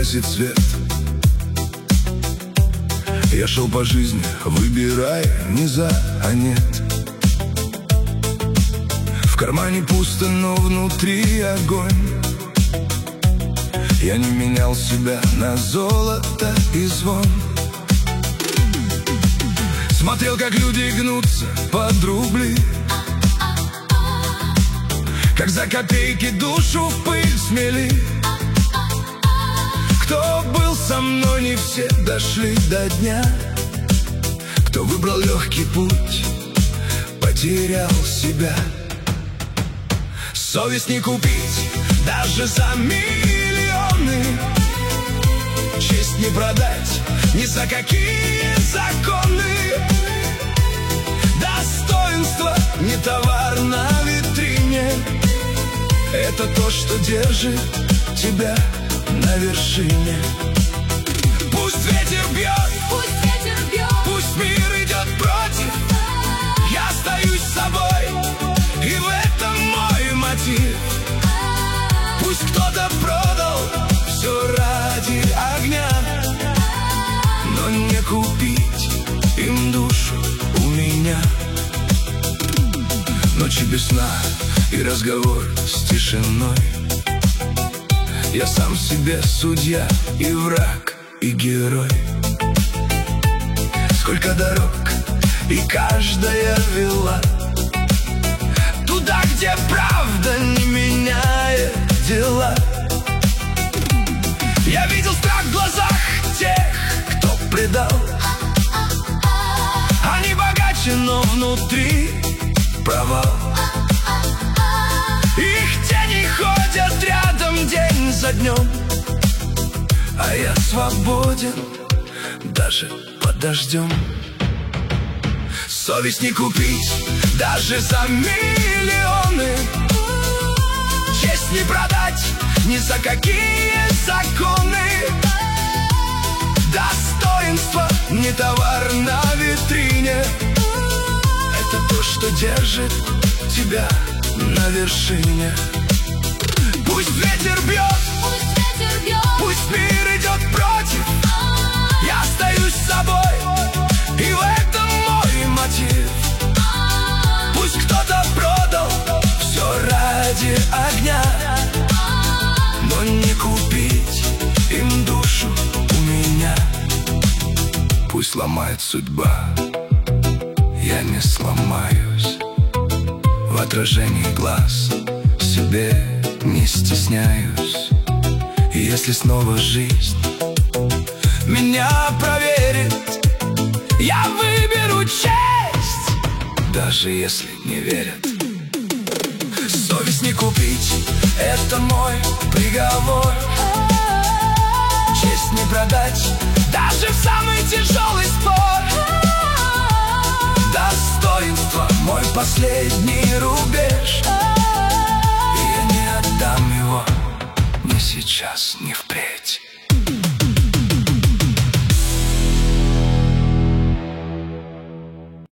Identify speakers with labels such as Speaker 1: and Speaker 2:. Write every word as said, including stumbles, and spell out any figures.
Speaker 1: грязи цвет. Я шел по жизни, выбирая не за, а нет. В кармане пусто, но внутри огонь. Я не менял себя на золото и звон. Смотрел, как люди гнутся под рубли, как за копейки душу в пыль смели. Кто был со мной, не все дошли до дня. Кто выбрал легкий путь, потерял себя. Совесть не купить даже за миллионы. Честь не продать ни за какие законы. Достоинство не товар на витрине. Это то, что держит тебя на вершине. Пусть ветер бьет,
Speaker 2: Пусть ветер бьет,
Speaker 1: пусть мир идет против. Я остаюсь собой, и в этом мой мотив. Пусть кто-то продал все ради огня, но не купить им душу у меня. Ночи без сна и разговор с тишиной. Я сам себе судья и враг, и герой. Сколько дорог, и каждая вела туда, где правда не меняет дела. Я видел страх в глазах тех, кто предал. Они богаче, но внутри провал. Их тени ходят рядом день за днем, а я свободен даже под дождем. Совесть не купить даже за миллионы. Честь не продать ни за какие законы. Достоинство не товар на витрине. Это то, что держит тебя на вершине. Пусть ветер бьет,
Speaker 2: пусть ветер бьет,
Speaker 1: пусть мир идет против. Я остаюсь собой, и в этом мой мотив. Пусть кто-то продал все ради огня, но не купить им душу у меня. Пусть ломает судьба, я не сломаюсь. В отражении глаз себе не стесняюсь. И если снова жизнь меня проверит, я выберу честь, даже если не верят. Совесть не купить, это мой приговор. Честь не продать даже в самый тяжелый спор. Достоинство — мой последний рубеж, и я не отдам его ни сейчас, ни впредь.